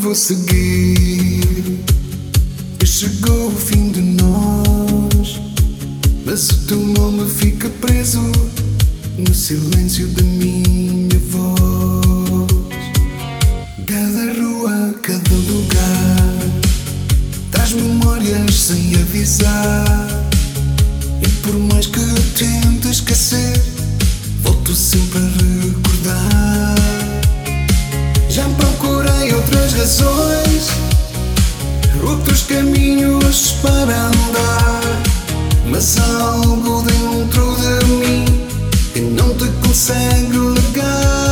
vou seguir. E chegou o fim de nós, mas o teu nome fica preso no silêncio da minha voz. Cada rua, cada lugar traz memórias sem avisar. E por mais que eu tente esquecer, volto sempre a recordar. Já procurei outras razões, outros caminhos para andar, mas há algo dentro de mim que não te consegue largar.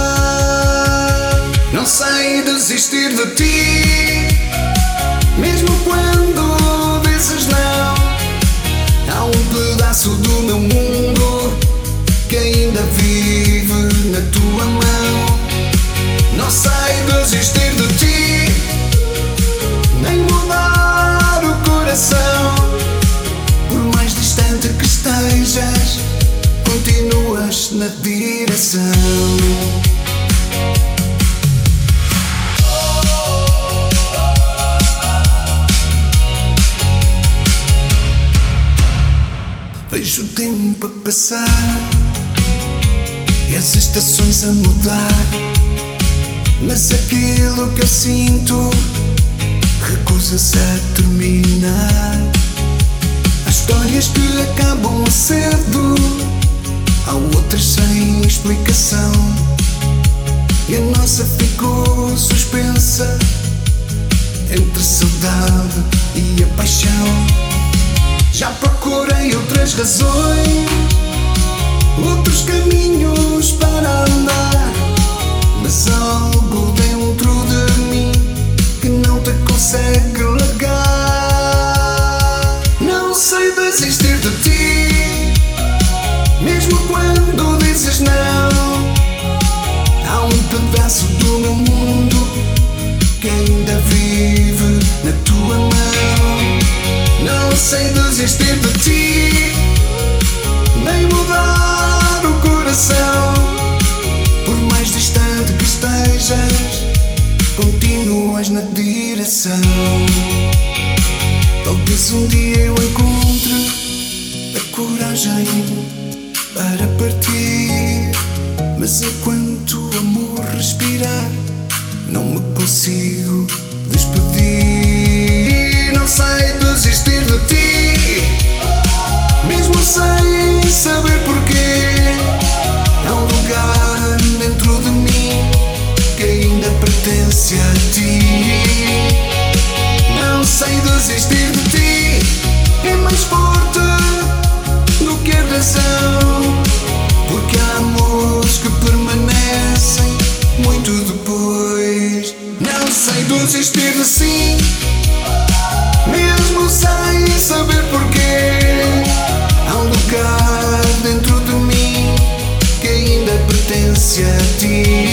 Não sei desistir de ti, mesmo quando dizes não. Há um pedaço do meu mundo que ainda vive na tua mão. Não sei desistir de ti, nem mudar o coração. Por mais distante que estejas, continuas na direção. Vejo o tempo a passar e as estações a mudar, mas aquilo que eu sinto recusa-se a terminar. Há histórias que acabam cedo, há outras sem explicação, e a nossa ficou suspensa entre a saudade e a paixão. Já procurei outras razões, outros caminhos para andar, mas há algo dentro de mim que não te consegue largar. Não sei desistir de ti, mesmo quando dizes não. Há um pedaço do meu mundo que ainda vive na tua mão. Não sei desistir de ti, nem mudar o coração. Por mais distante que estejas, continuas na direção. Talvez um dia eu encontre a coragem para partir, mas enquanto o amor respirar, não me consigo despedir. Não sei desistir de ti, mesmo sem saber porquê. Há um lugar dentro de mim que ainda pertence a ti. Não sei desistir de ti, é mais forte do que a razão, porque há amores que permanecem muito depois. Não sei desistir de si, mesmo sem saber porquê. Há um lugar dentro de mim que ainda pertence a ti.